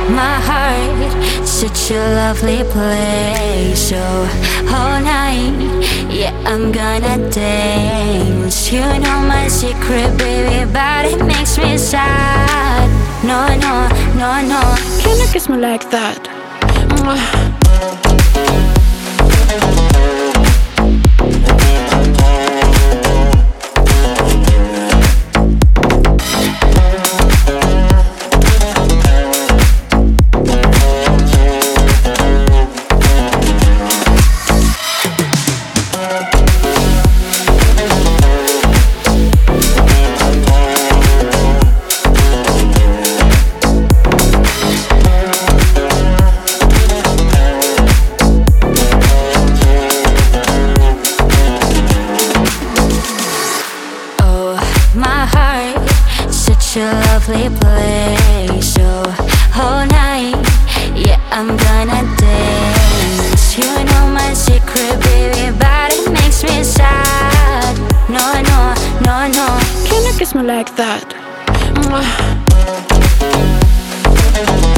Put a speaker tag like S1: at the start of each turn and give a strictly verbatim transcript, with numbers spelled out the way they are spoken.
S1: my heart, such a lovely place. So all night, yeah, I'm gonna dance. You know my secret, baby, but it makes me sad. No, no, no, no.
S2: Can you kiss me like that? Mwah.
S1: My heart, such a lovely place. So all night, yeah, I'm gonna dance. You know my secret, baby, but it makes me sad. No, no, no, no.
S2: Can you kiss me like that? Mwah.